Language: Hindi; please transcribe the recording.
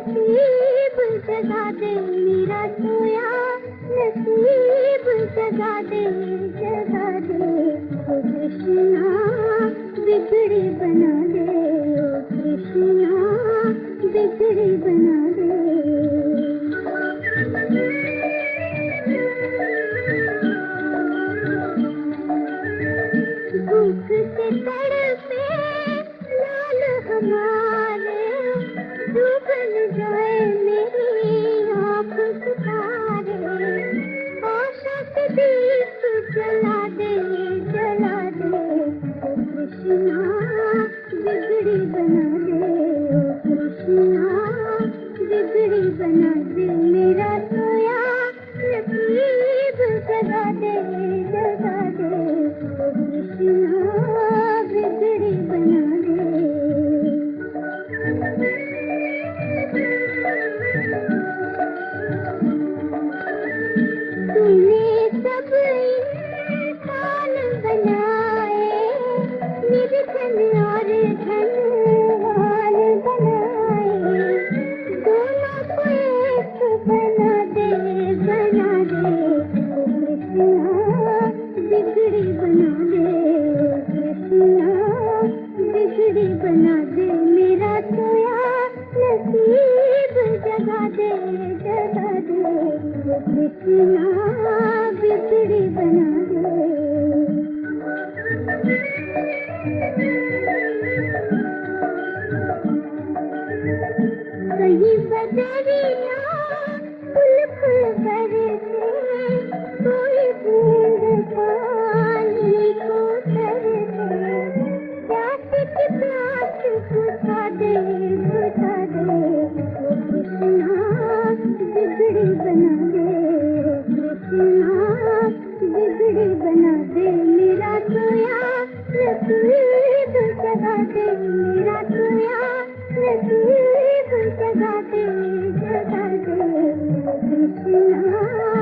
नसीब जगा दे मेरा सोया, नसीब जगा दे ओ कृष्णा, बिगड़ी बना दे ओ कृष्णा, बिगड़ी बना दे। भूख से तड़पे लाल हमारे, डूबन जाए मेरी आँख सितारे, आशा के दीप जला दे ओ कृष्णा, बिगड़ी बना दे ओ कृष्णा, बिगड़ी बना दे मेरा सोया, नसीब जगा दे ओ कृष्णा, बिगड़ी बना दे। तूने सब इंसान बनाए, निर्धन और धनवान बनाए, दोनों को एक बना दे ओ कृष्णा, बिगड़ी बना दे ओ कृष्णा, बिगड़ी बना दे मेरा सोया, नसीब जगा दे ओ कृष्णा, बिगड़ी बना दे। कहीं बदरिया उल्फ बरसे, कोई बूंद पानी को तरसे, प्यास की प्यास बुझा दे ओ कृष्णा, बिगड़ी बना दे ओ कृष्णा, बिगड़ी बना दे मेरा सोया, नसीब जगा दे मेरा सोया, नसीब जगा दे ओ कृष्णा,